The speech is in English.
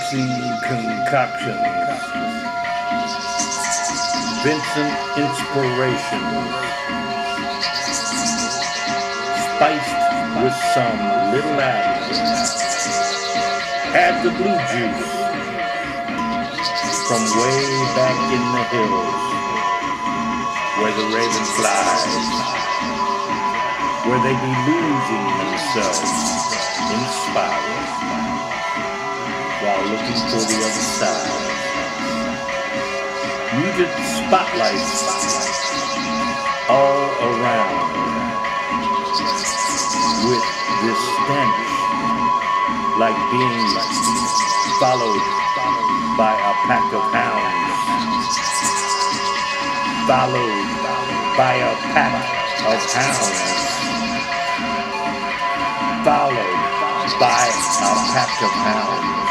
Gypsy concoctions, Vincent inspirations, spiced with some little apple. Add the blue juice from way back in the hills, where the raven flies, where they be losing themselves in spirals while looking for the other side. Muted spotlights all around with this stench like being followed by a pack of hounds, followed by a pack of hounds, followed by a pack of hounds.